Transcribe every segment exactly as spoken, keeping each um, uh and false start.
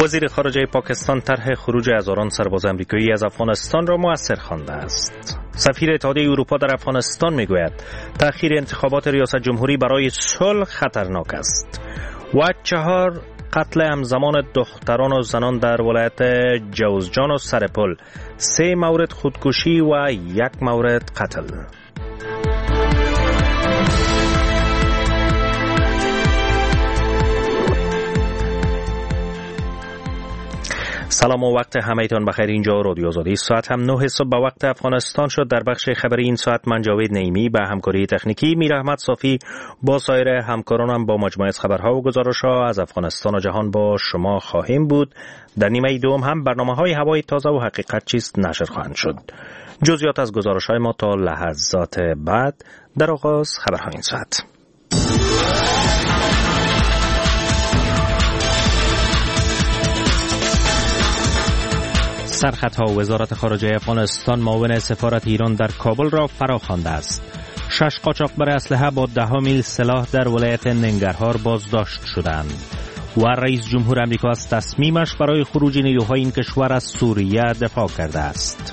وزیر خارجه پاکستان طرح خروج هزاران سرباز آمریکایی از افغانستان را مؤثر خوانده است. سفیر اتحادیه اروپا در افغانستان میگوید تأخیر انتخابات ریاست جمهوری برای صلح خطرناک است. و چهار قتل همزمان دختران و زنان در ولایت جوزجان و سرپل، سه مورد خودکشی و یک مورد قتل. سلام و وقت همه‌تان بخیر. اینجا رادیو آزادی. ساعت هم نه صبح به وقت افغانستان شد. در بخش خبری این ساعت من جاوید نعیمی به همکاری تکنیکی، میر احمد صافی با سایر همکارانم با مجموعه از خبرها و گزارش‌ها از افغانستان و جهان با شما خواهیم بود. در نیمه دوم هم برنامه‌های هوای تازه و حقیقت چیست نشر خواهند شد. جزئیات از گزارش‌های ما تا لحظات بعد. در آغاز خبرهای این ساعت. سرخطها وزارت خارجه افغانستان معاون سفارت ایران در کابل را فراخوانده است. شش قاچاقبر اسلحه با ده میل سلاح در ولایت ننگرهار بازداشت شدند. و رئیس جمهور آمریکا از تصمیمش برای خروج نیروهای این کشور از سوریه دفاع کرده است.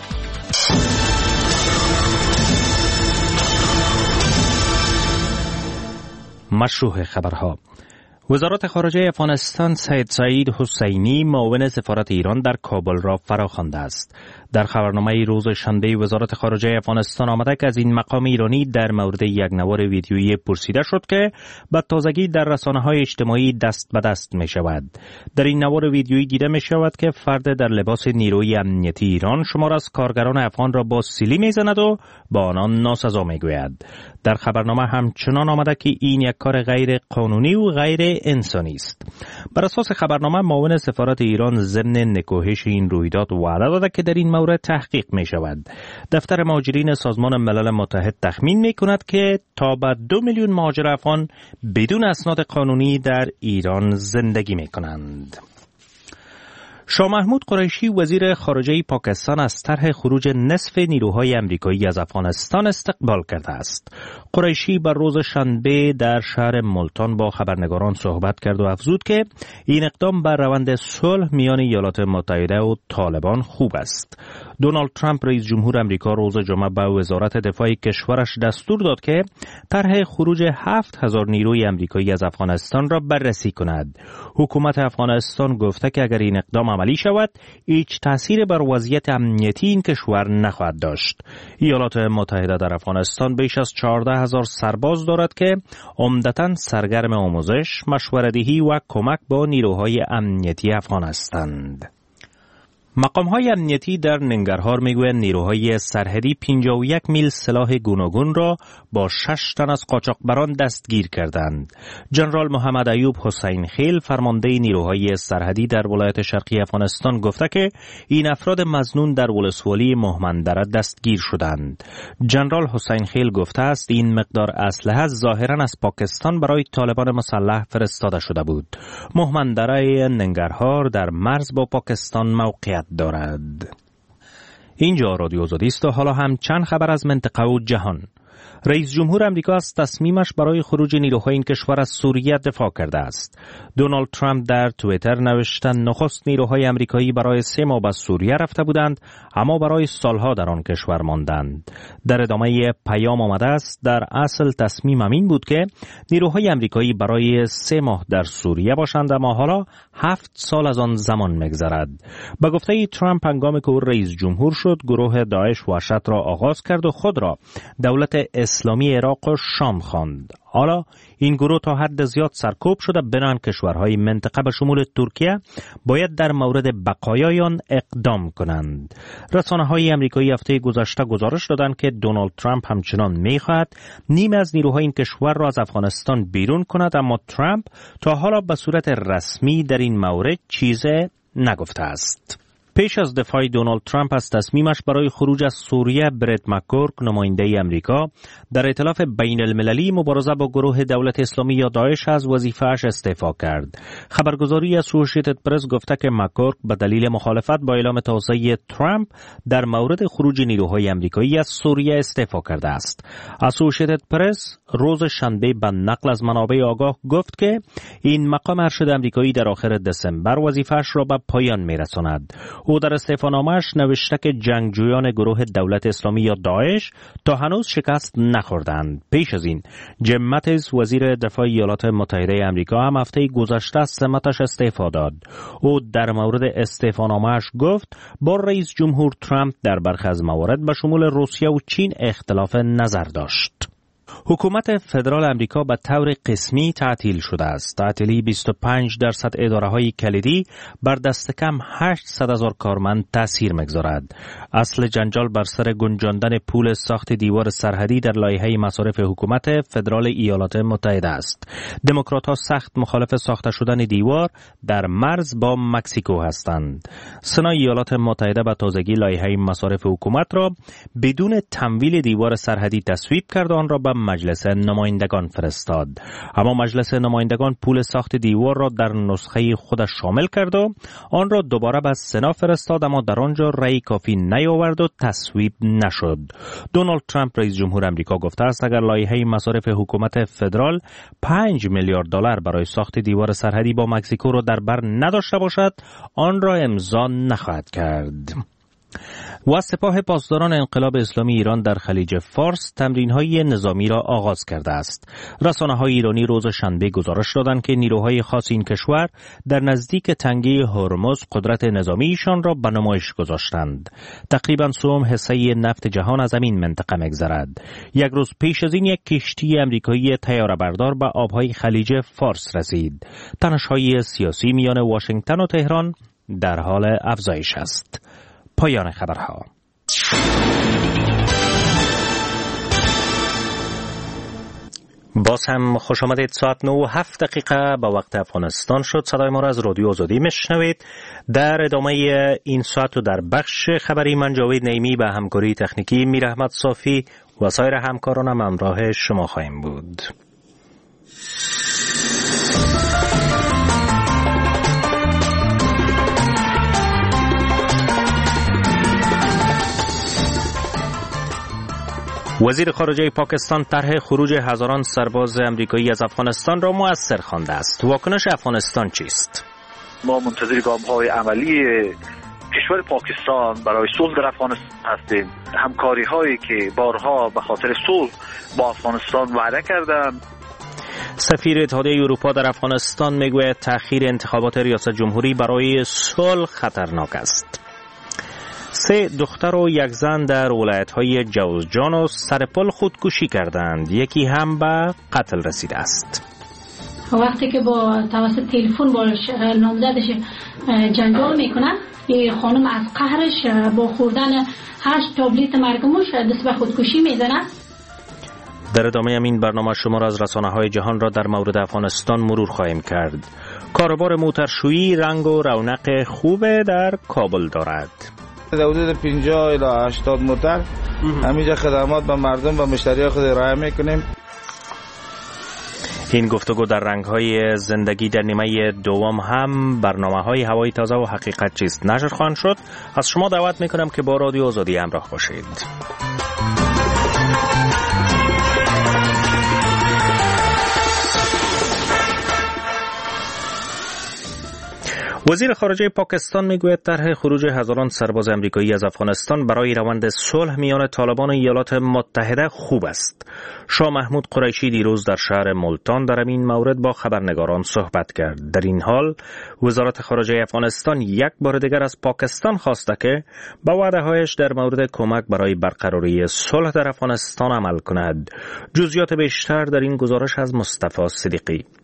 مشروع خبرها. وزارت خارجه افغانستان سید سعید حسینی معاون سفارت ایران در کابل را فراخوانده است. در خبرنامه روز شنبه وزارت خارجه افغانستان آمده که از این مقام ایرانی در مورد یک نوار ویدیویی پرسیده شد که به تازگی در رسانه‌های اجتماعی دست به دست می شود. در این نوار ویدیویی دیده می شود که فرد در لباس نیروی امنیتی ایران شمار از کارگران افغان را با سیلی می زند و با آنان ناسزا می گوید. در خبرنامه همچنان آمده که این یک کار غیر قانونی و غیر انسانی است. بر اساس خبرنامه معاون سفارت ایران ضمن نکوهش این رویداد وعده داده که در این مورد تحقیق می شود. دفتر مهاجرین سازمان ملل متحد تخمین می کند که تا به دو میلیون مهاجر افغان بدون اسناد قانونی در ایران زندگی می کنند. شاه محمود قریشی وزیر خارجه پاکستان از طرح خروج نصف نیروهای آمریکایی از افغانستان استقبال کرده است. قریشی بر روز شنبه در شهر ملتان با خبرنگاران صحبت کرد و افزود که این اقدام بر روند صلح میان ایالات متحده و طالبان خوب است. دونالد ترامپ رئیس جمهور آمریکا روز جمعه به وزارت دفاع کشورش دستور داد که طرح خروج هفت هزار نیروی آمریکایی از افغانستان را بررسی کند. حکومت افغانستان گفته که اگر این اقدام عملی شود هیچ تأثیر بر وضعیت امنیتی این کشور نخواهد داشت. ایالات متحده در افغانستان بیش از چهارده هزار سرباز دارد که عمدتاً سرگرم آموزش، مشوره‌دهی و کمک با نیروهای امنیتی افغان هستند. مقام‌های امنیتی در ننگرهار میگویند نیروهای سرحدی پنجاه و یک میل سلاح گوناگون را با شش تن از قاچاقبران دستگیر کردند. جنرال محمد ایوب حسین خیل فرمانده نیروهای سرحدی در ولایت شرقی افغانستان گفته که این افراد مظنون در ولسوالی مهمندره دستگیر شدند. جنرال حسین خیل گفته است این مقدار اسلحه ظاهراً از پاکستان برای طالبان مسلح فرستاده شده بود. مهمندره ننگرهار در مرز با پاکستان موقعیت دارد. اینجا رادیو آزادی است و حالا هم چند خبر از منطقه و جهان. رئیس جمهور آمریکا از تصمیمش برای خروج نیروهای این کشور از سوریه دفاع کرده است. دونالد ترامپ در توییتر نوشته نخست نیروهای آمریکایی برای سه ماه به سوریه رفته بودند اما برای سالها در آن کشور ماندند. در ادامه پیام آمده است در اصل تصمیم این بود که نیروهای آمریکایی برای سه ماه در سوریه باشند اما حالا هفت سال از آن زمان می‌گذرد. به گفته ترامپ هنگامی که او رئیس جمهور شد گروه داعش وحشت را آغاز کرد و خود را دولت اسلامی عراق و شام خواند. حالا این گروه تا حد زیاد سرکوب شده بنان کشورهای منطقه به شمول ترکیه باید در مورد بقایای آن اقدام کنند. رسانه‌های آمریکایی هفته گذشته گزارش دادند که دونالد ترامپ همچنان می‌خواهد نیمی از نیروهای این کشور را از افغانستان بیرون کند اما ترامپ تا حالا به صورت رسمی در این مورد چیزی نگفته است. پیش از دفاع دونالد ترامپ از تصمیمش برای خروج از سوریه، برت مک‌گورک، نماینده امریکا در ائتلاف بین المللی مبارزه با گروه دولت اسلامی یا داعش از وظیفه‌اش استعفا کرد. خبرگزاری اسوسییتد پرس گفته که مک‌گورک به دلیل مخالفت با اعلام تازه ترامپ در مورد خروج نیروهای امریکایی از سوریه استعفا کرده است. اسوسییتد پرس روز شنبه به نقل از منابع آگاه گفت که این مقام ارشد امریکایی در آخر دسامبر وظیفه‌اش را به پایان می‌رساند. او در استعفانامه‌اش نوشته که جنگجویان گروه دولت اسلامی یا داعش تا هنوز شکست نخوردند. پیش از این جیم ماتیز وزیر دفاع ایالات متحده آمریکا هم هفته گذشته از سمتش استعفا داد. او در مورد استعفانامه‌اش گفت با رئیس جمهور ترامپ در برخی از موارد به شمول روسیه و چین اختلاف نظر داشت. حکومت فدرال امریکا به طور قسمی تعطیل شده است. تعطیلی بیست و پنج درصد اداره‌های کلیدی بر دست کم هشتصد هزار کارمند تاثیر می‌گذارد. اصل جنجال بر سر گنجاندن پول ساخت دیوار سرحدی در لایحه مصارف حکومت فدرال ایالات متحده است. دموکرات‌ها سخت مخالف ساخته شدن دیوار در مرز با مکزیکو هستند. سنا ایالات متحده به تازگی لایحه مصارف حکومت را بدون تمویل دیوار سرحدی تصویب کرد و آن را به مجلس نمایندگان فرستاد. اما مجلس نمایندگان پول ساخت دیوار را در نسخه خودش شامل کرد و آن را دوباره به سنا فرستاد، اما در آنجا رأی کافی نیاورد و تصویب نشد. دونالد ترامپ رئیس جمهور آمریکا گفته است اگر لایحه مصارف حکومت فدرال پنج میلیارد دلار برای ساخت دیوار سرحدی با مکزیکو را در بر نداشته باشد، آن را امضا نخواهد کرد. و سپاه پاسداران انقلاب اسلامی ایران در خلیج فارس تمرین‌های نظامی را آغاز کرده است. رسانه‌های ایرانی روز شنبه گزارش دادند که نیروهای خاص این کشور در نزدیک تنگه هرمز قدرت نظامیشان را به نمایش گذاشتند. تقریباً سوم حصه نفت جهان از این منطقه می‌گذرد. یک روز پیش از این یک کشتی امریکایی طیاره‌بردار به آب‌های خلیج فارس رسید. تنش‌های سیاسی میان واشنگتن و تهران در حال افزایش است. پایان خبرها. باز هم خوش آمدید. ساعت نه و هفت دقیقه به وقت افغانستان شد. صدای ما را از رادیو آزادی میشنوید. در ادامه این ساعت و در بخش خبری من جاوید نعیمی به همکاری تکنیکی میر احمد صافی و سایر همکارانم همراه شما خواهیم بود. وزیر خارجه پاکستان طرح خروج هزاران سرباز امریکایی از افغانستان را مؤثر خوانده است. واکنش افغانستان چیست؟ ما منتظر گام‌های عملی کشور پاکستان برای صلح در افغانستان هستیم. همکاری‌هایی که بارها به خاطر صلح با افغانستان وعده کردند. سفیر اتحادیه اروپا در افغانستان میگوید تأخیر انتخابات ریاست جمهوری برای صلح خطرناک است. سه دختر و یک زن در ولایت‌های جوزجان و سرپل خودکشی کردند. یکی هم به قتل رسیده است. وقتی که با توسط تلفن با نامزدش جنجال میکنه، این خانم از قهرش با خوردن هشت تابلت مرگموش دست به خودکشی میزنه. در ادامه این برنامه شما را از رسانه‌های جهان را در مورد افغانستان مرور خواهیم کرد. کاروبار موترشویی رنگ و رونق خوب در کابل دارد. در حدود پنجاه الی هشتاد موتر همینجا خدمات به مردم و مشتری خود ارائه میکنیم. این گفتگو در رنگ‌های زندگی در نیمه دوم هم برنامه‌های هوای تازه و حقیقت چیست نشر خواهند شد. از شما دعوت میکنم که با رادیو آزادی همراه باشید. وزیر خارجه پاکستان میگوید طرح خروج هزاران سرباز امریکایی از افغانستان برای روند صلح میان طالبان و ایالات متحده خوب است. شاه محمود قریشی دیروز در شهر ملتان در این مورد با خبرنگاران صحبت کرد. در این حال وزارت خارجه افغانستان یک بار دیگر از پاکستان خواسته که با وعده‌هایش در مورد کمک برای برقراری صلح در افغانستان عمل کند. جزئیات بیشتر در این گزارش از مصطفی صدیقی.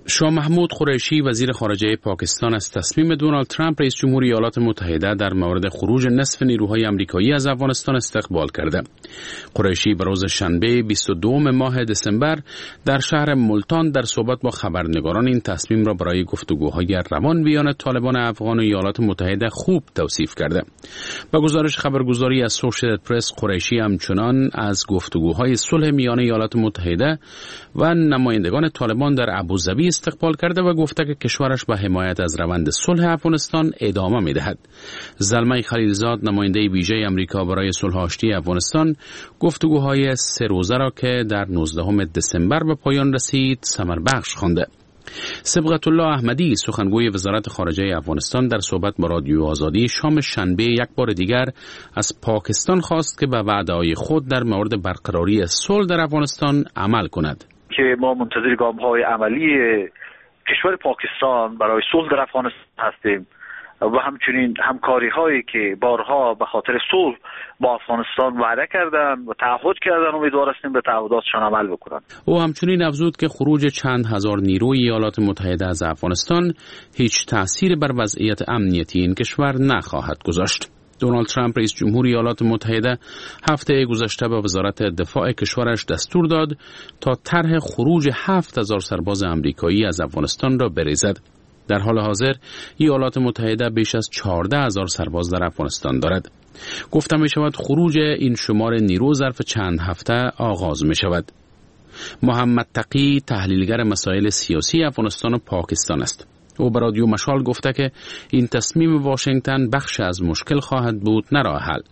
شاه محمود قریشی وزیر خارجه پاکستان از تصمیم دونالد ترامپ رئیس جمهور ایالات متحده در مورد خروج نصف نیروهای آمریکایی از افغانستان استقبال کرده. قریشی به روز شنبه بیست و دوم ماه دسامبر در شهر ملتان در صحبت با خبرنگاران این تصمیم را برای گفتگوهای روان میان طالبان افغان و ایالات متحده خوب توصیف کرده. با گزارش خبرگزاری از اسوسییتد پرس، قریشی همچنان از گفتگوهای صلح میان ایالات متحده و نمایندگان طالبان در ابوظبی استقبال کرده و گفته که کشورش به حمایت از روند صلح افغانستان ادامه می‌دهد. زلمه خلیلزاد، نماینده ویژه آمریکا برای صلح آشتی افغانستان، گفتگوهای سه روزه را که در نوزدهم دسامبر به پایان رسید ثمربخش خوانده. صبغت الله احمدی، سخنگوی وزارت خارجه افغانستان، در صحبت با رادیو آزادی شام شنبه یک بار دیگر از پاکستان خواست که به وعده‌های خود در مورد برقراری صلح در افغانستان عمل کند. که ما منتظر گام‌های عملی کشور پاکستان برای صلح در افغانستان هستیم و همچنین همکاری هایی که بارها به خاطر صلح با افغانستان وعده کردن و تعهد کردن، امیدوار هستیم به تعهداتشان عمل بکنند. او همچنین افزود که خروج چند هزار نیروی ایالات متحده از افغانستان هیچ تأثیر بر وضعیت امنیتی این کشور نخواهد گذاشت. دونالد ترامپ رئیس جمهور ایالات متحده هفته گذشته به وزارت دفاع کشورش دستور داد تا طرح خروج هفت هزار سرباز آمریکایی از افغانستان را بریزد. در حال حاضر ایالات متحده بیش از چهارده هزار سرباز در افغانستان دارد. گفته می شود خروج این شمار نیرو ظرف چند هفته آغاز می شود. محمد تقی، تحلیلگر مسائل سیاسی افغانستان و پاکستان است. او به رادیو مشال گفته که این تصمیم واشنگتن بخش از مشکل خواهد بود، نه راه حل.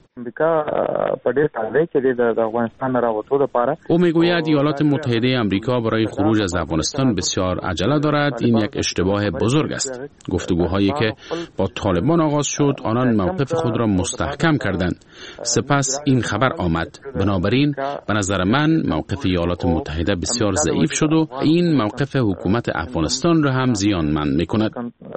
او میگوید ایالات متحده آمریکا برای خروج از افغانستان بسیار عجله دارد. این یک اشتباه بزرگ است. گفتگوهایی که با طالبان آغاز شد، آنان موقف خود را مستحکم کردند. سپس این خبر آمد. بنابراین به نظر من موقف ایالات متحده بسیار ضعیف شد و این موقف حکومت افغانستان را هم زیانمند میکند.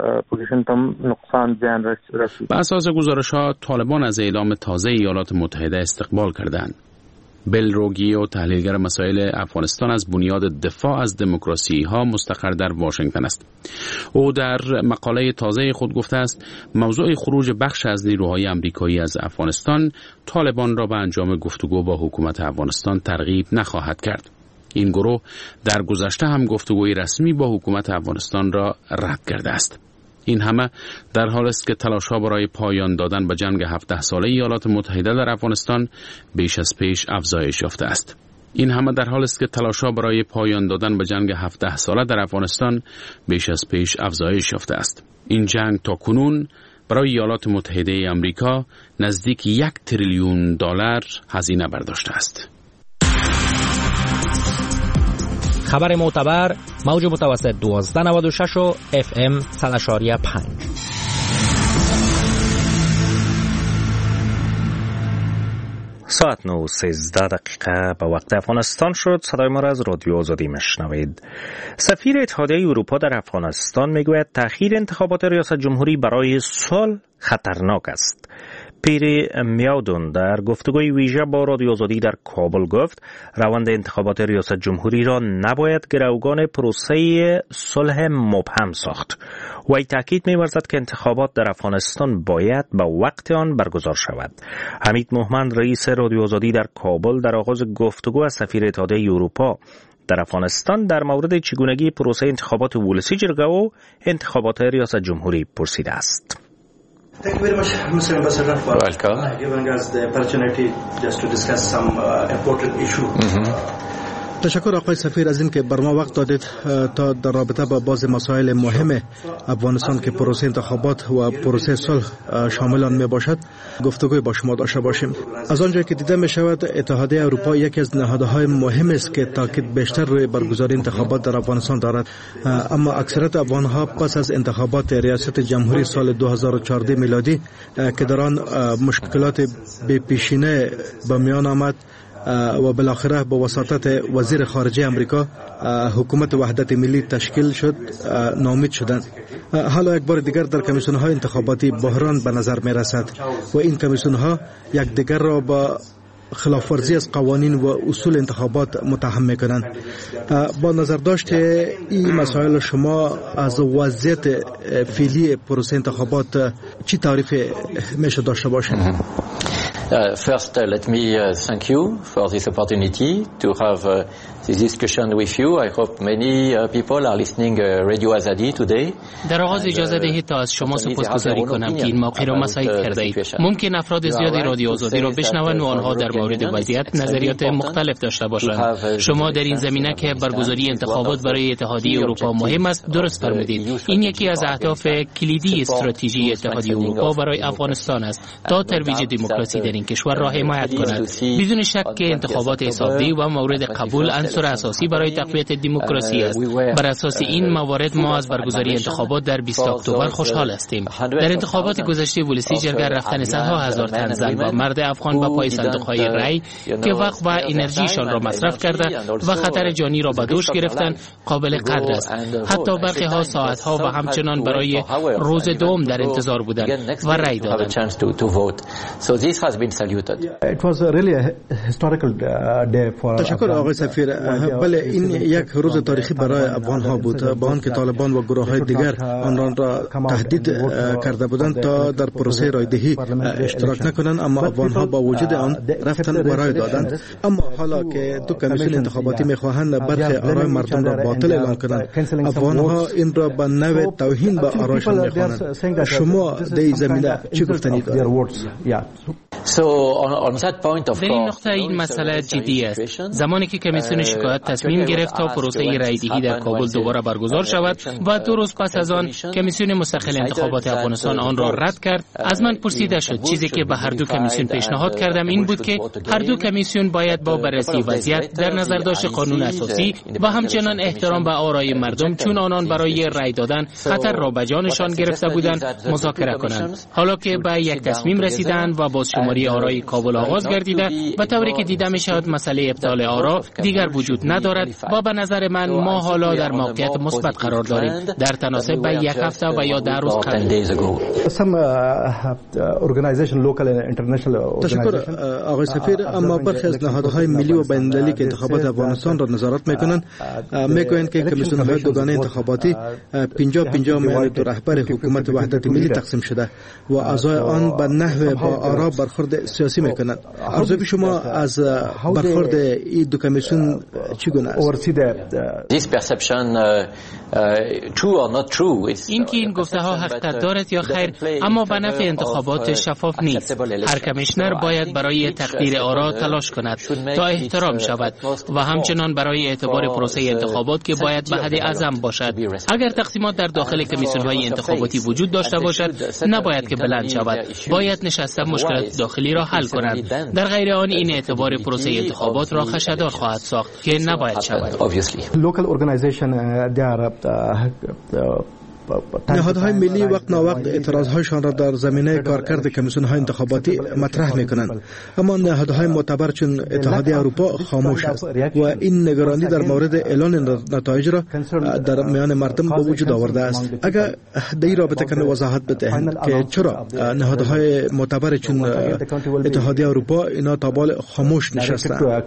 به اساس گزارش‌ها، طالبان از اعلام تازه ایالات متحده استقبال کردند. بل روگیو، تحلیلگر مسائل افغانستان، از بنیاد دفاع از دموکراسی ها مستقر در واشنگتن است. او در مقاله تازه خود گفته است موضوع خروج بخش از نیروهای آمریکایی از افغانستان طالبان را به انجام گفتگو با حکومت افغانستان ترغیب نخواهد کرد. این گروه در گذشته هم گفتگوی رسمی با حکومت افغانستان را رد کرده است. این همه در حال است که تلاش‌ها برای پایان دادن به جنگ هفده ساله ایالات متحده در افغانستان بیش از پیش افزایش یافته است. این همه در حال است که تلاش‌ها برای پایان دادن به جنگ هفده ساله در افغانستان بیش از پیش افزایش یافته است. این جنگ تا کنون برای ایالات متحده آمریکا نزدیک یک تریلیون دلار هزینه برداشته است. خبر معتبر، موج متوسط دوازده نود و شش و اف ام صد و پنج. ساعت نه و سیزده دقیقه به وقت افغانستان شد. صدای ما را از رادیو آزادی میشنوید. سفیر اتحادیه اروپا در افغانستان میگوید تأخیر انتخابات ریاست جمهوری برای صلح خطرناک است. پیری میاودون در گفتگوی ویژه با رادیو آزادی در کابل گفت روند انتخابات ریاست جمهوری را نباید گروگان پروسه صلح مبهم ساخت. وی تاکید می‌ورزد که انتخابات در افغانستان باید به وقت آن برگزار شود. حمید مومند، رئیس رادیو آزادی در کابل، در آغاز گفتگو از سفیر اتحادیه اروپا در افغانستان در مورد چگونگی پروسه انتخابات ولسی جرگه و انتخابات ریاست جمهوری پرسیده است. Thank you very much, Mister Ambassador, for Welcome. Uh, giving us the opportunity just to discuss some uh, important issue. Mm-hmm. تشکر آقای سفیر از این که بر ما وقت دادید تا در رابطه با بعض مسائل مهم افغانستان که پروسه انتخابات و پروسه صلح شامل آن می باشد گفتگوی با شما داشته باشیم. از آنجا که دیده می شود اتحادیه اروپا یکی از نهادهای مهم است که تاکید بیشتر روی برگزاری انتخابات در افغانستان دارد، اما اکثریت افغانها پس از انتخابات ریاست جمهوری سال دو هزار و چهارده میلادی که در آن مشکلات بی پیشینه به میان آمد و بالاخره با وساطت وزیر خارجه امریکا حکومت وحدت ملی تشکیل شد، ناامید شدند. حالا یک بار دیگر در کمیسیون های انتخاباتی بحران به نظر می رسد و این کمیسیون ها یک دیگر را با خلاف ورزی از قوانین و اصول انتخابات متهم میکنند. با نظر داشت این مسائل شما از وضعیت فعلی پروسه انتخابات چی تعریف میشه داشته باشید؟ Uh, first, uh, let me uh, thank you for this opportunity to have uh, this discussion with you. I hope many uh, people are listening uh, Radio Azadi today. در آغاز اجازه دهید تا از شما سپاسگزاری کنم که این موقع را مساعد کرده اید. ممکن افراد زیادی رادیو آزادی را بشنوند و آنها در مورد وضعیت نظریات مختلف داشته باشند. شما در این زمینه که برگزاری انتخابات برای اتحادیه اروپا مهم است درست فرمودید. این یکی از اهداف کلیدی استراتژی اتحادیه اروپا برای افغانستان است تا ترویج دموکراسی در این کشور را حمایت کند. بدون شک که انتخابات حسابی و مورد قبول عنصر اساسی برای تقویت دموکراسی است. بر اساس این موارد ما از برگزاری انتخابات در بیست اکتبر خوشحال هستیم. در انتخابات گذشته ولسی جرگه رفتن صدها هزار تن زن و مرد افغان به پای صندوق‌های رای که وقت و انرژیشان را مصرف کرده و خطر جانی را به دوش گرفتن قابل قدر است. حتی برخی ها ساعت ها و همچنان برای روز دوم در انتظار بودند و رای دادند. تشکر آقای سفیر. بله این یک روز تاریخی برای افغان ها بود، با آنکه طالبان و گروه های دیگر آنان را تهدید کرده بودند تا در پروسه رایدهی اشتراک نکنند، اما افغان ها با وجود آن رفتن و رای دادند. اما حالا که دو کمیسیون انتخاباتی میخواهند برخی آرای مردم را باطل اعلام کنند، افغان ها این را به نوع توهین به آرایشان میخوانند. شما در این زمینه چی گفتنید؟ در این نقطه این مسئله جدی است. زمانی که کمیسیون شکایت تصمیم گرفت تا پروسه رایدهی در کابل دوباره برگزار شود و دو روز پس از آن کمیسیون مستقل انتخابات افغانستان آن را رد کرد، از من پرسیده شد. چیزی که به هر دو کمیسیون پیشنهاد کردم این بود که هر دو کمیسیون باید با بررسی وضعیت در نظر داشت قانون اساسی و همچنان احترام به آرای مردم، چون آنان برای رای دادن خطر را به جانشان گرفته بودند، مذاکره کنند. حالا که به یک تصمیم رسیدند و بازشماری آرای کابل آغاز گردیده و طوری که دیده می شود مسئله ابطال آرا دیگر وجود ندارد و به نظر من ما حالا در موقعیت مثبت قرار داریم در تناسب به یک هفته و یا ده روز قبل. تشکر آقای سفیر. اما برخی از نهادهای ملی و بین المللی که انتخابات افغانستان را نظارت میکنند میگویند که کمیسیون های دوگانه انتخاباتی پنجاه پنجاه میان دو رهبر حکومت وحدت ملی تقسیم شده و اعضای آن به نحو با آرا برخورد سیاسی میکنند. ارزیابی شما از برخورد این دو کمیسیون چگونه است؟ این که این گفته ها حقیقت دارد یا خیر، اما به نفع انتخابات شفاف نیست. هر کمیشنر باید برای تقدیر آرا تلاش کند تا احترام شود و همچنان برای اعتبار پروسه انتخابات که باید به حد اعظم باشد. اگر تقسیمات در داخل کمیسیون های انتخاباتی وجود داشته باشد نباید که بلند شود، باید نشسته مشکلات داخلی را حل کنند. در غیر آن این اعتبار پروسه انتخابات را خدشه‌دار خواهد ساخت که نباید شود. نهادهای ملی وقت ناوقت اعتراضهایشان را در زمینه کارکرد کمیسیون‌های انتخاباتی مطرح می‌کنند، اما نهادهای معتبر چون اتحادیه اروپا خاموش است و این نگرانی در مورد اعلان نتایج را در میان مردم به وجود آورده است. اگر در این رابطه کنه وضاحت بدهند که چرا نهادهای معتبر چون اتحادیه اروپا اینا تا بال خاموش نشستند؟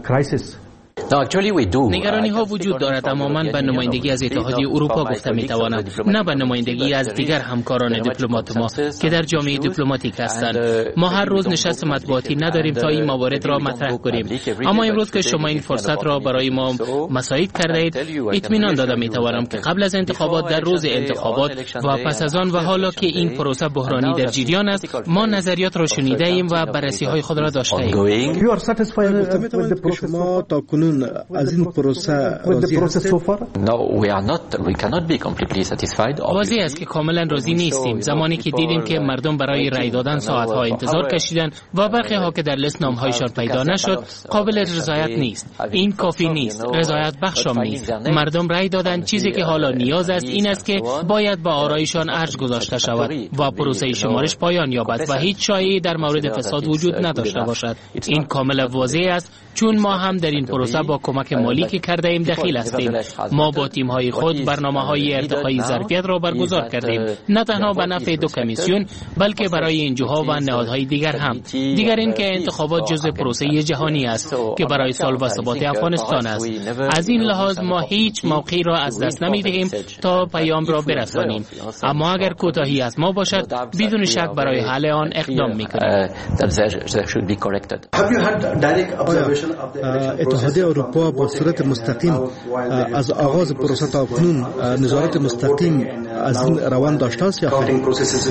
نگرانی ها وجود دارد، اما من به نمایندگی از اتحادیه اروپا گفته می توانم، نه به نمایندگی از دیگر همکاران دیپلمات ما که در جامعه دیپلماتیک هستند. ما هر روز نشست مطبوعاتی نداریم تا این موارد را مطرح کنیم، اما امروز که شما این فرصت را برای ما مساعد کرده اید، اطمینان داده می توانم که قبل از انتخابات، در روز انتخابات و پس از آن و حالا که این پروسه بحرانی در جریان است، ما نظریات را شنیده ایم و بررسی های خود را داشته ایم. از این پروسه راضی هستید؟ واضح است که کاملا راضی نیستیم. زمانی که دیدیم که مردم برای رای دادن ساعت‌ها انتظار کشیدند و برخی ها که در لیست نام‌هایشان پیدا نشد، قابل رضایت نیست. این کافی نیست، رضایت بخشم نیست. مردم رای دادند. چیزی که حالا نیاز است این است که باید با آرایشان ارج گذاشته شود و پروسه شمارش پایان یابد و هیچ شایعه‌ای در مورد فساد وجود نداشته باشد. این کاملا واضح است، چون ما هم در این پروسه با کمک مالی که کرده ایم دخیل هستیم. ما با تیم های خود برنامه های ارتقای ظرفیت را برگزار کردیم، نه تنها به نفع دو کمیسیون بلکه برای انجوها و نهادهای دیگر هم. دیگر این که انتخابات جزء پروسه جهانی است که برای صلح و ثبات افغانستان است. از این لحاظ ما هیچ موقعی را از دست نمی‌دهیم تا پیام را برسانیم، اما اگر کوتاهی از ما باشد بدون شک برای حل آن اقدام می‌کنیم. اتحادیه اروپا با صورت مستقیم از آغاز پروسه تا اکنون نظارت مستقیم از این روان داشته است یا خیر؟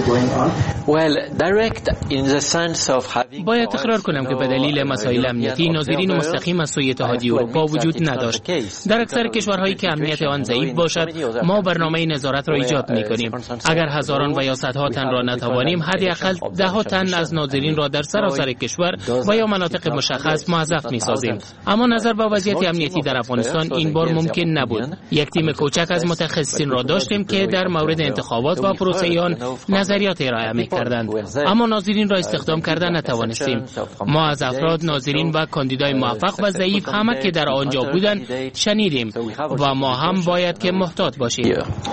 باید تکرار کنم که به دلیل مسائل امنیتی ناظرین مستقیم از سوی اتحادیه اروپا وجود نداشت. در اکثر کشورهایی که امنیت آن ضعیف باشد ما برنامه نظارت را ایجاد می‌کنیم. اگر هزاران و یا صدها تن را نتوانیم حداقل ده ها تن از ناظرین را در سراسر کشور و یا مناطق مشخص موظف می‌سازیم. اما نظر به وضعیت امنیتی در افغانستان این بار ممکن نبود. یک تیم کوچک از متخصصین را داشتیم که در مورد انتخابات و پروسه آن نظریات ارائه می‌کردند، اما ناظرین را استخدام کردن نتوانستیم. ما از افراد ناظرین و کاندیدای موفق و ضعیف همه که در آنجا بودند شنیدیم و ما هم باید که محتاط باشیم.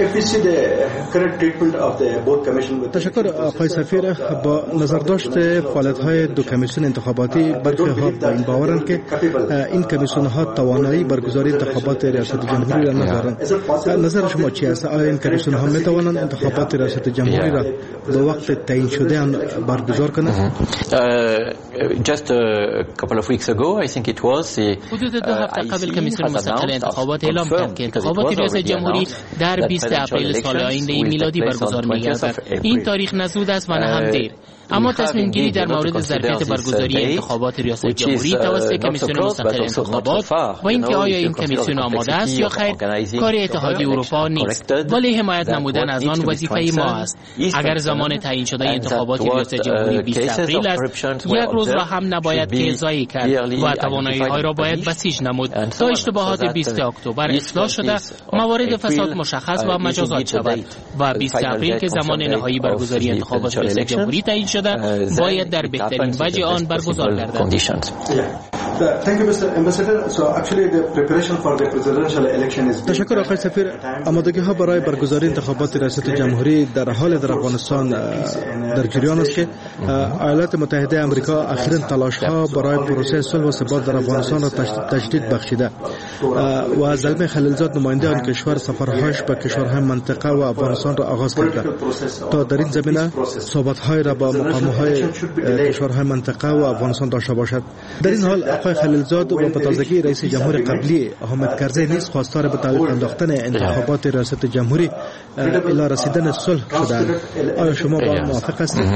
تشکر آقای سفیر. با نظر داشت فعالیت‌های دو کمیسیون انتخاباتی برخی‌ها با این باورند که این کمیسیون‌ها توانایی برگزاری انتخابات ریاست جمهوری را ندارند. نظر شما چی است؟ آیا این کمیسیون‌ها می‌توانند انتخابات ریاست جمهوری را به وقت تعیین شده آن برگزار کنند؟ Just a couple of weeks ago I think it was حدود دو هفته قبل کمیسیون مستقل انتخابات اعلام کرد که انتخابات ریاست جمهوری در بیست اپریل سال آینده میلادی برگزار می‌گردد. این تاریخ نه زود است و نه هم دیر. اما تصمیم گیری در مورد ظرفیت برگزاری انتخابات ریاست جمهوری توسط کمیسیون مستقل انتخابات و اینکه آیا این کمیسیون آماده است یا خیر کار اتحادیه اروپا نیست، ولی حمایت نمودن از آن وظیفه ما است. اگر زمان تعیین شده انتخابات ریاست جمهوری بیست اپریل است، یک روز را هم نباید که ضایع کرد و توانایی‌های را باید بسیج نمود تا اشتباهات بیست اکتبر اصلاح شده، موارد فساد مشخص و مجازات شود و بیست اپریل که زمان نهایی برگزاری انتخابات ریاست جمهوری تعیین شده باید در بهترین وجه آن برگزار گردد. تشکر آقای سفیر. آمادگی‌ها برای برگزاری انتخابات ریاست جمهوری در حال در افغانستان در جریان است که ایالات متحده آمریکا اخیراً تلاش‌ها برای پروسه صلح و ثبات در افغانستان را تجدید بخشیده و زلمه خلیلزاد نماینده آن کشور سفرهایش به کشورهای منطقه و افغانستان را آغاز کرده تا در این زمینه صحبت‌های را با مقام‌های کشورهای منطقه و افغانستان داشته باشد. در این حال آقای خلیلزاد و به تازگی رئیس جمهور قبلی حامد کرزی نیز خواستار به تعویق انداختن انتخابات ریاست جمهوری الی رسیدن صلح شدند. آیا شما با موافق هستید؟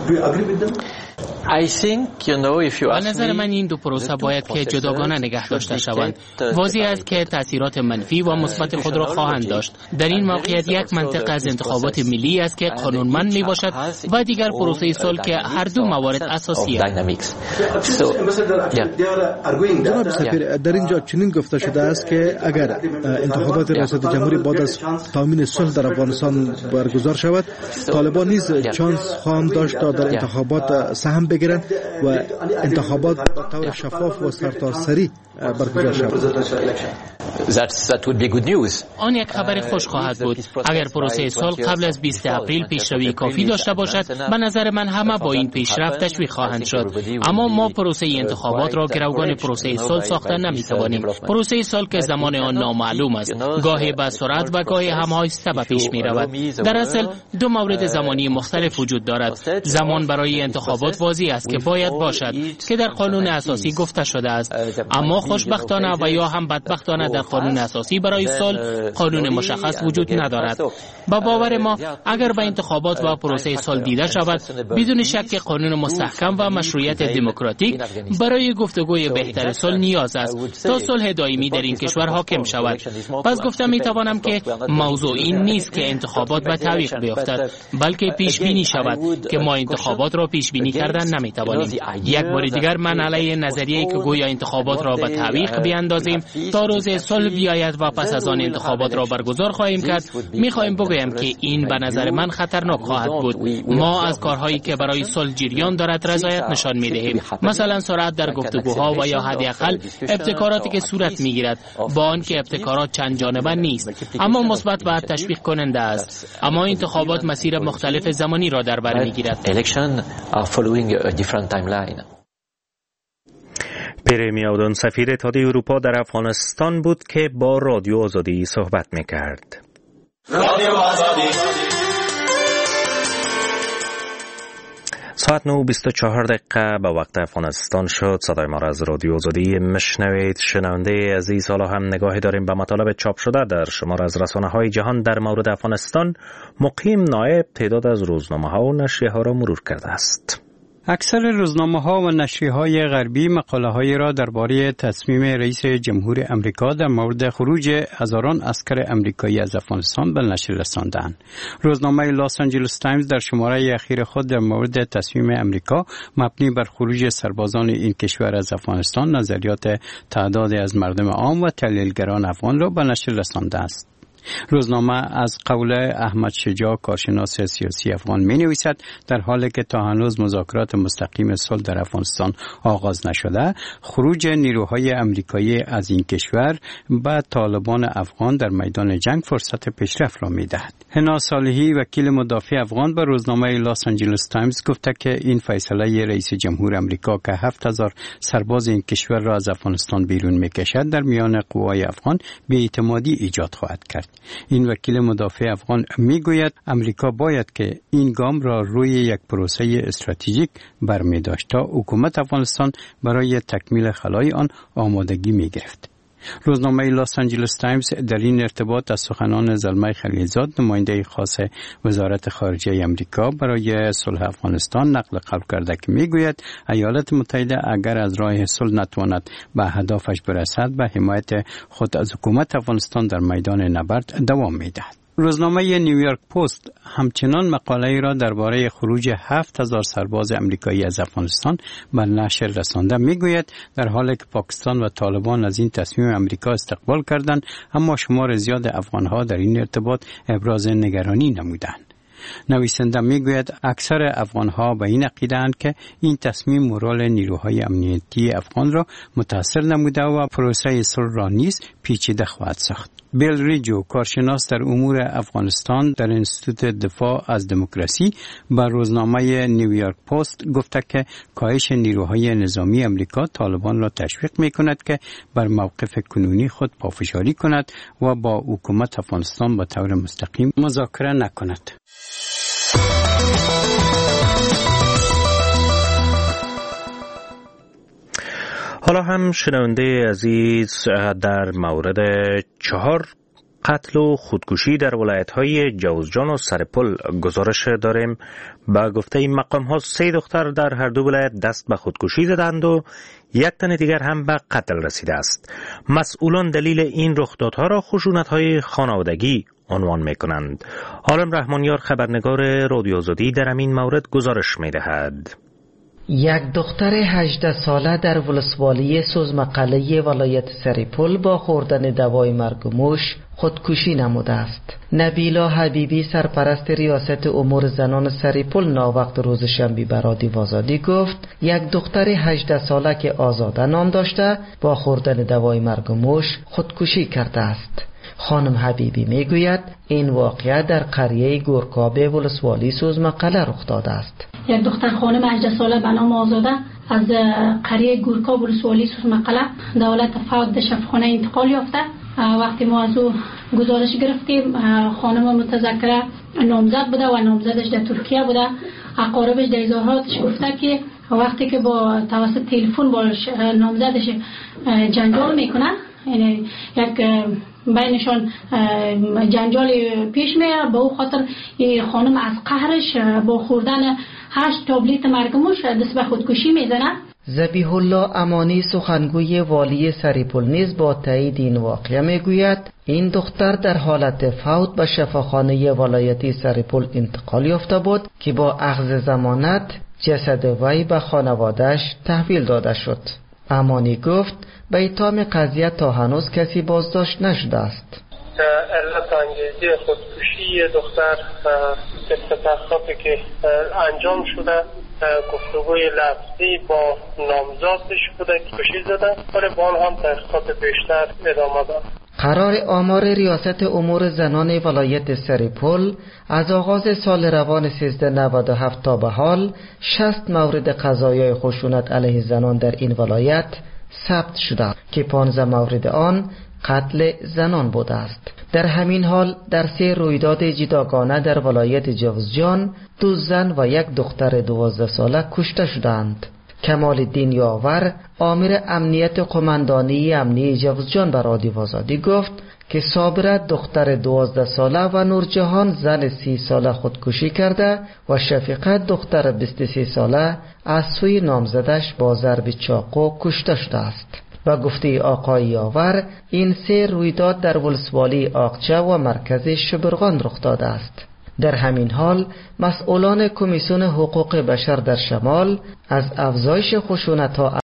به نظر من این دو پروسه باید که جداگانه نگه داشته شوند. واضح است که تاثیرات منفی و مثبت خود را خواهند داشت. در این موقعیت یک منطقه از انتخابات ملی است که قانونمند می باشد و دیگر پروسه صلح که هر دو موارد اساسی است. جناب سفیر، در اینجا چنین گفته شده است که اگر انتخابات ریاست جمهوری بعد از تامین صلح در افغانستان برگزار شود، طالبان نیز چانس خواهند داشت تا در انتخابات سهم بگیرند و انتخابات به طور شفاف و سرتاسری برگزار شود. آن یک خبر خوش خواهد بود. اگر پروسه صلح قبل از بیست اپریل پیشروی کافی داشته باشد، به نظر من همه با این پیشرفت تشویق خواهند شد. اما ما پروسه انتخابات را گروگان پروسه صلح ساخته نمی‌توانیم. پروسه صلح که زمان آن نامعلوم است، گاهی به سرعت و گاهی هم‌آهسته به پیش می‌رود. در اصل دو مورد زمانی مختلف وجود دارد. زمان برای انتخابات واضح است که باید باشد که در قانون اساسی گفته شده است، اما خوشبختانه و یا هم بدبختانه در قانون اساسی برای صلح قانون مشخص وجود ندارد. با باور ما اگر به انتخابات و پروسه صلح دیده شود، بدون شک قانون مستحکم و مشروعیت دموکراتیک برای گفتگوی بهتر صلح نیاز است تا صلح دائمی در این کشور حاکم شود. پس گفتم می توانم که موضوع این نیست که انتخابات به تعویق بیفتد، بلکه پیش بینی شود که ما انتخابات را پیش بینی کردن نمیتوانیم. یک بار دیگر من علیه نظریه‌ای که گویا انتخابات را به تعویق بیاندازیم تا روز صلح بیاید و پس از آن انتخابات را برگزار خواهیم کرد، میخواهیم بگویم که این به نظر من خطرناک خواهد بود. ما از کارهایی که برای صلح جریان دارد رضایت نشان میدهیم، مثلا سرعت در گفتگوها و یا حداقل ابتکاراتی که صورت میگیرد، با آنکه ابتکارات چند جانبه نیست اما مثبت و تشویق کننده است. اما انتخابات مسیر مختلف زمانی را در بر میگیرد. پیر میاودان سفیر اتحادیه اروپا در افغانستان بود که با رادیو آزادی صحبت میکرد. رادیو آزادی. ساعت نه و بیست و چهار دقیقه به وقت افغانستان شد. صدای ما را از رادیو آزادی مشنوید. شنونده عزیز، حالا هم نگاهی داریم به مطالب چاپ شده در شمار از رسانه‌های جهان در مورد افغانستان. مقیم نایب تعداد از روزنامه‌ها و نشریه‌ها را مرور کرده است. اکثر روزنامه‌ها و نشریه‌های غربی مقاله‌هایی را درباره تصمیم رئیس جمهور امریکا در مورد خروج هزاران عسکر امریکایی از افغانستان به نشر رساندند. روزنامه لاس آنجلس تایمز در شماره اخیر خود در مورد تصمیم امریکا مبنی بر خروج سربازان این کشور از افغانستان نظریات تعدادی از مردم عام و تحلیلگران افغان را به نشر رسانده است. روزنامه از قول احمد شجاع، کارشناس سیاسی افغان، می نویسد در حالی که تا هنوز مذاکرات مستقیم صلح در افغانستان آغاز نشده، خروج نیروهای امریکایی از این کشور به طالبان افغان در میدان جنگ فرصت پیشرفت را می دهد. حنا صالحی، وکیل مدافع افغان، به روزنامه لاس آنجلس تایمز گفته که این فیصله رئیس جمهور امریکا که هفت هزار سرباز این کشور را از افغانستان بیرون می کشد در میان قوای افغان بی‌اعتمادی ایجاد خواهد کرد. این وکیل مدافع افغان میگوید امریکا باید که این گام را روی یک پروسه استراتژیک برمی داشت تا حکومت افغانستان برای تکمیل خلای آن آمادگی می گرفت. روزنامه لاس آنجلس تایمز در این ارتباط از سخنان زلمه خلیلزاد، نماینده خاص وزارت خارجه امریکا برای صلح افغانستان، نقل قول کرده که میگوید ایالات متحده اگر از راه صلح نتواند به هدفش برسد، به حمایت خود از حکومت افغانستان در میدان نبرد دوام میدهد. روزنامه نیویورک پست همچنان مقاله‌ای را درباره خروج هفت هزار سرباز امریکایی از افغانستان به نشر رسانده. میگوید در حالی که پاکستان و طالبان از این تصمیم امریکا استقبال کردند، اما شمار زیاد افغان‌ها در این ارتباط ابراز نگرانی نمودند. نویسنده میگوید اکثر افغان‌ها به این عقیده‌اند که این تصمیم مورال نیروهای امنیتی افغان را متاثر نموده و پروسه صلح را نیز پیچیده خواهد ساخت. بیل ریجو، کارشناس در امور افغانستان در انستیتوت دفاع از دموکراسی، به روزنامه نیویورک پست گفته که کاهش نیروهای نظامی امریکا طالبان را تشویق می‌کند که بر موقف کنونی خود پافشاری کند و با حکومت افغانستان به طور مستقیم مذاکره نکند. حالا هم شنونده عزیز در مورد چهار قتل و خودکشی در ولایت‌های جوزجان و سرپل گزارش داریم. با گفته این مقام‌ها سه دختر در هر دو ولایت دست به خودکشی زدند و یک تن دیگر هم به قتل رسیده است. مسئولان دلیل این رخدادها را خشونت‌های خانوادگی عنوان می‌کنند. عالم رحمانیار، خبرنگار رادیو آزادی، در این مورد گزارش می‌دهد. یک دختر هجده ساله در ولسوالی سوزمقله ولایت سرپل با خوردن دوای مرگ و موش خودکشی نموده است. نبیلا حبیبی، سرپرست ریاست امور زنان سرپل، ناوقت روز شنبه به رادیو آزادی گفت یک دختر هجده ساله که آزاده نام داشته با خوردن دوای مرگ و موش خودکشی کرده است. خانم حبیبی میگوید این واقعه در قریه گورکابه ولسوالی سوزمقله رخ داده است. یک دختر خانم هجده ساله به نام آزاده از قریه گورکا ولسوالی سوزمقله دولت فوت شفاخانه انتقال یافته. وقتی ما از او گزارش گرفتیم، خانم متذکره نامزد بوده و نامزدش در ترکیه بوده. اقاربش در اظهاراتش گفته که وقتی که با توسط تلفن با نامزدش جنجال میکنه، یعنی یک بینشان جنجال پیش میاد، به او خاطر خانم از قهرش با خوردن هشت تابلت مرگ موش دست به خودکشی میزنه. ذبیح الله امانی سخنگوی والی سریپول نیز با تایید این واقعه میگوید این دختر در حالت فوت به شفاخانه ولایتی سریپول انتقال یافته بود که با اخذ ضمانت جسد وی به خانواده‌اش تحویل داده شد. امانی گفت به اتهام قضیه تا هنوز کسی بازداشت نشده است. علت انگیزی خودکشی دختر طبق تحقیقاتی که انجام شده گفتگوی لفظی با نامزادش بوده که کشی زده، ولی با آن هم تحقیقات بیشتر ادامه داد. قرار آمار ریاست امور زنان ولایت سریپول از آغاز سال روان سیزده نود و هفت تا به حال شصت مورد قضایای خشونت علیه زنان در این ولایت ثبت شده که پانزده مورد آن قتل زنان بوده است. در همین حال در سه رویداد جداگانه در ولایت جوزجان دو زن و یک دختر دوازده ساله کشته شدند. کمال الدین یاور آمر امنیت قماندانی امنیه جوزجان به رادیو آزادی گفت که صابره دختر دوازده ساله و نورجهان زن سی ساله خودکشی کرده و شفیقه دختر بیست و سه ساله از سوی نامزدش با ضرب چاقو کشته شده است. و گفته آقای یاور این سه رویداد در ولسوالی آقچه و مرکز شبرغان رخ داده است. در همین حال مسئولان کمیسیون حقوق بشر در شمال از افزایش خشونت‌ها